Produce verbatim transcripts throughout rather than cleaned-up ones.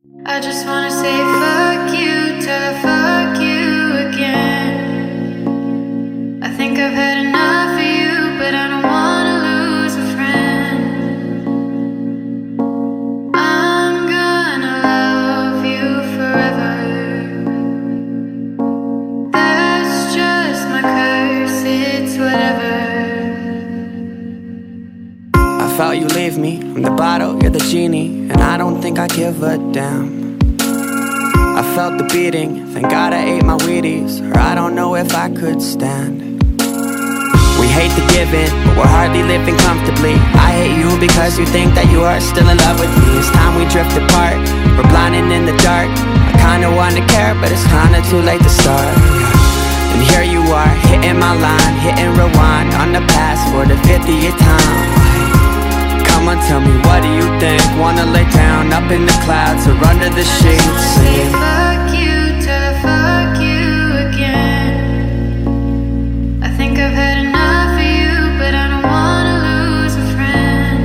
I just wanna say fuck you till I fuck you again. I think I've had enough of you, but I don't wanna lose a friend. I'm gonna love you forever. That's just my curse, it's whatever. I felt you leave me, I'm the bottle, you're the genie, and I don't think I give a damn. I felt the beating, thank God I ate my Wheaties, or I don't know if I could stand. We hate the giving, but we're hardly living comfortably. I hate you because you think that you are still in love with me. It's time we drift apart, we're blinding in the dark. I kinda wanna care, but it's kinda too late to start. And here you are, hitting my line, hitting rewind on the past for the fiftieth time. Come on, tell me, what do you think? Wanna lay down up in the clouds or under the sheets? Say fuck you till I fuck you again. I think I've had enough of you, but I don't wanna lose a friend.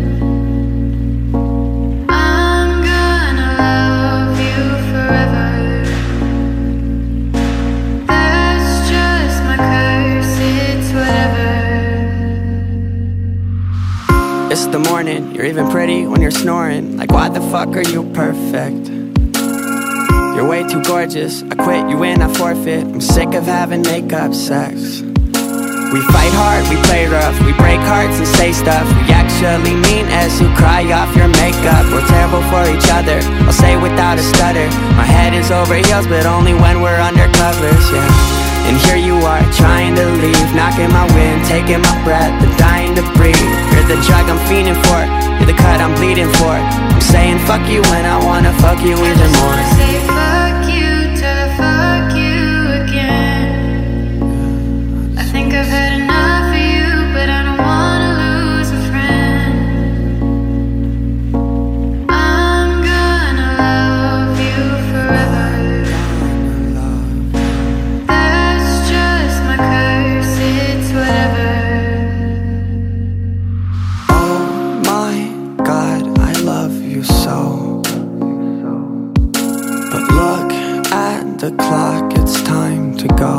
I'm gonna love you forever. That's just my curse, it's whatever. It's the morning, you're even pretty when you're snoring. Like, why the fuck are you perfect? You're way too gorgeous, I quit, you win, I forfeit. I'm sick of having makeup sex. We fight hard, we play rough, we break hearts and say stuff. We actually mean as you cry off your makeup. We're terrible for each other, I'll say without a stutter. My head is over heels, but only when we're under covers, yeah. And here you are, trying to leave, knocking my wind, taking my breath, and dying to breathe. You're the drug I'm fiending for, you're the cut I'm bleeding for. I'm saying fuck you when I wanna fuck you even more. I say fuck you till I fuck you again. I think I've had enough of you, but I don't wanna lose a friend. I'm gonna love you forever. That's just my curse, it's whatever. Oh my God, I love you so. But look at the clock, it's time to go.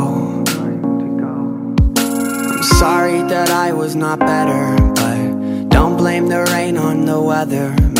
I'm sorry that I was not better, but don't blame the rain on the weather.